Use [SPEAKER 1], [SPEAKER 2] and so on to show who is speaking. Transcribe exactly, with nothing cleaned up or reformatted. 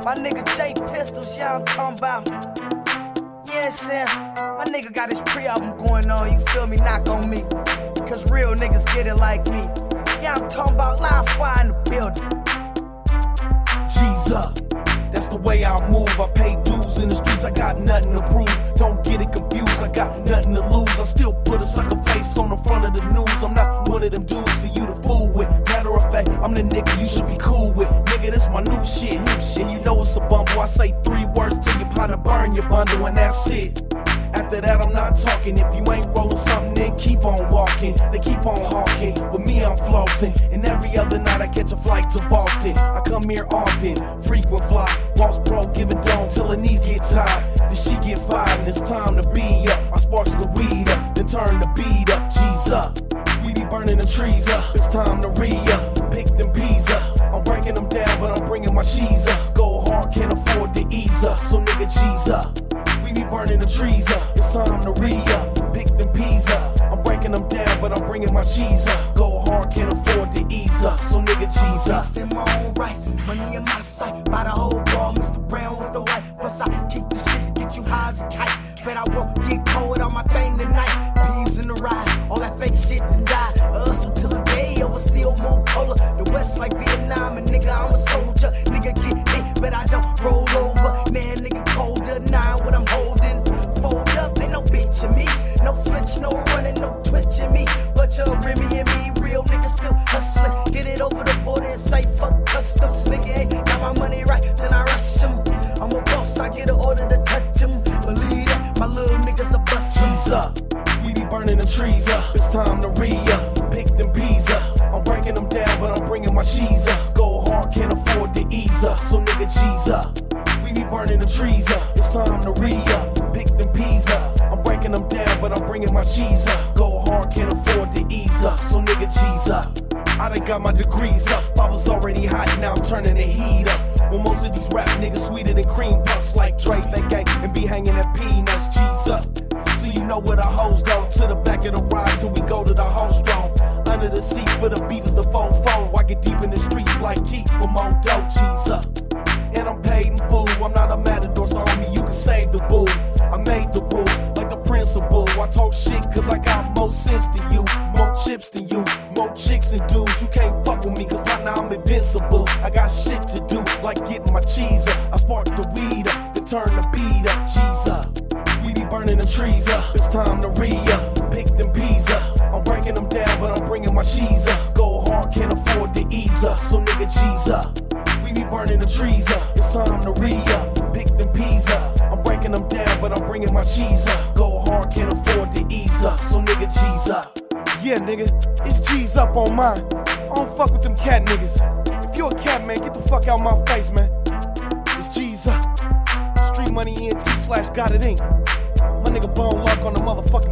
[SPEAKER 1] My nigga J Pistols, yeah, I'm talking about. Yeah, Sam, my nigga got his pre-album going on, you feel me? Knock on me. Cause real niggas get it like me. Yeah, I'm talking about live fire in the building.
[SPEAKER 2] G's up, that's the way I move. I pay dues in the streets, I got nothing to prove. Don't get it confused, I got nothing to lose. I still put a sucker face on the front of the news. I'm not one of them dudes for you to fool with. Matter of fact, I'm the nigga you should be cool with. Nigga, this my new shit, new shit. You know it's a bumble, I say three words till you plan to burn your bundle and that's it. After that, I'm not talking. If you ain't rolling something, then keep on walking. They keep on hawking. With me, I'm flossing. And every other night, I catch a flight to Boston. I come here often, frequent fly. Boss bro, giving dome till her knees get tired. Then she get fired, and it's time to be up. I sparks the weed up, then turn the beat up. G's up. We be burning the trees up. It's time to re-up. Pick them peas up. I'm breaking them down, but I'm bringing my cheese up. Go hard, can't afford to ease up. So nigga, G's up. We be burning the trees up. It's time to re-up. Pick them peas up. I'm breaking them down, but I'm bringing my cheese up. Go hard, can't afford to ease up. So nigga, G's up.
[SPEAKER 1] Beast in my own rights, money in my sight. Buy the whole ball, Mister Brown with the white. Plus I keep the shit to get you high as a kite. Bet I won't get cold on my thing tonight. Peas in the ride, all that fake shit done die. Hustle till the day over, still more polar. The West like Vietnam, and nigga, I'm a soldier. Nigga get hit, but I don't roll over. Man, nigga colder, nine what I'm holding. Fold up, ain't no bitch in me. No flinch, no running, no twitching me. But you're Remy and me, real niggas still hustling. Get it over the border and say fuck customs. Nigga ain't got my money right, then I rush him. I'm a boss, I get an order to touch him. Believe that, my little niggas a bust.
[SPEAKER 2] G's up, we be burning the trees up. It's time to re-up, pick them peas up. I'm breaking them down, but I'm bringing my cheese up. Go hard, can't afford to ease up. So nigga, G's up. We be burning the trees up. It's time to re-up, pick them peas up. I'm breaking them down, but I'm bringing my cheese up. Go hard, can't afford to ease up. So nigga, G's up. I done got my degrees up. I was already hot, now I'm turning the heat up. Well, most of these rap niggas sweeter than cream puffs like Drake, they gang and be hanging at peanuts. G's up. So you know where the hoes go. To the back of the ride till we go to the house strong. Under the seat for the beef is the phone phone. I get deep in the streets like Keith for more dope. G's up. And I'm paid in full. I'm not a matador, so homie, you can save the bull. I made the rules like the principal. I talk shit cause I got more sense than you. More chips than you, more chicks and dudes. You can't fuck with me cause right now I'm invincible. I got shit to do like getting my cheese up. I spark the weed up, then turn the beat up. G's up. We be burning the trees up. It's time to re-up, pick them peas up. I'm breaking them down, but I'm bringing my cheese up. Go hard, can't afford to ease up. So nigga, G's up. We be burning the trees up. It's time to re-up, pick them peas up. I'm breaking them down, but I'm bringing my cheese up. Go hard, can't afford to ease up. So nigga, G's up. Yeah, nigga, it's G's up on mine. I don't fuck with them cat niggas. If you a cat, man, get the fuck out my face, man. It's G's up. Street Money E N T slash got it inc. My nigga Bone Luck on the motherfucking